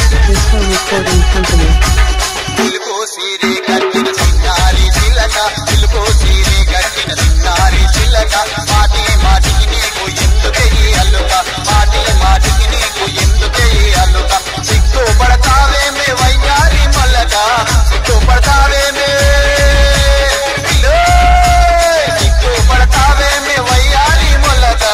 Disco Recording Company. సిలుకో సీరే కట్టిన సిన్నారి చిలక సిలుకో సీరే కట్టిన సిన్నారి చిలక మాటి మాటికి నీకు ఎందుకే ఈ అల్లుక మాటి మాటికి నీకు ఎందుకే ఈ అల్లుక సిగ్గు పడతావేమే వయ్యారి మల్లక సిగ్గు పడతావేమే సిగ్గు పడతావేమే వయ్యారి మొల్లక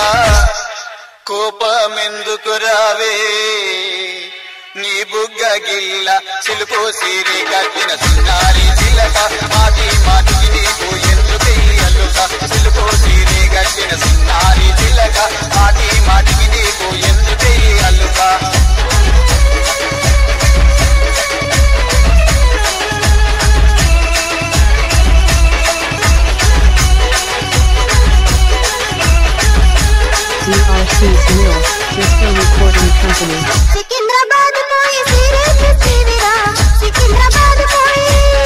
కోపమెందుకు రావే నీ బుగ్గ గిల్ల సిలుకో సీరే కట్టిన సిన్నారి చిలక మాటి మాటికి నీకు ఎందుకే అల్లుక సిలుకో సీరే కట్టిన సిన్నారి చిలక మాటి మాటికి నీకు ఎందుకే అల్లుక DRC Sunil. Disco Recording Company. Secunderabad పోయి సీరే తెచ్చివిరా సికింద్రాబాద్ పోయి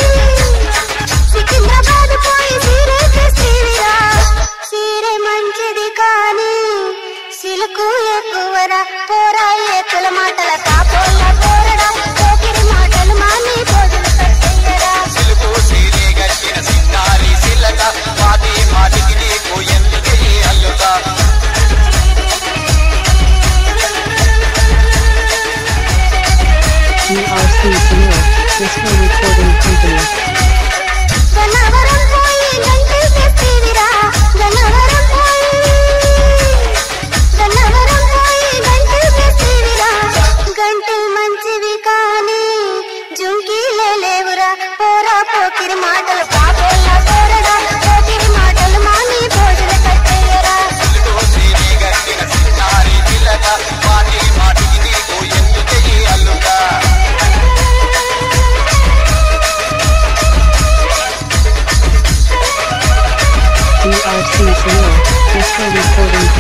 సీరే తెచ్చివిరా సీరే మంచిది కానీ సిలుకు ఎక్కువరా పోరా ఏకుల మాటల కాపోళ్ళ పోరడా పోకిరి మాటలు మాని పోజులు కట్టయ్యరా సిలుకో సీరే కట్టిన సిన్నారి చిలక మాటి మాటికి నీకు ఎందుకే అల్లుక DRC Sunil. Disco Recording Company. Gannavaram పోయి గంటి తెచ్చివిరా గన్నవరం పోయి గంటి తెచ్చివిరా గంటి మంచివి కానీ జుంకీలే లేవురా పోరా పోకిరి మాటలు పాపోళ్ళ పోరడా పోకిరి మాటలు మాని భోజన కట్టయ్యరా సిలుకో సీరే కట్టిన సిన్నారి చిలక మాటి మాటికి నీకు ఎందుకే అల్లుక DRC Sunil. Disco Recording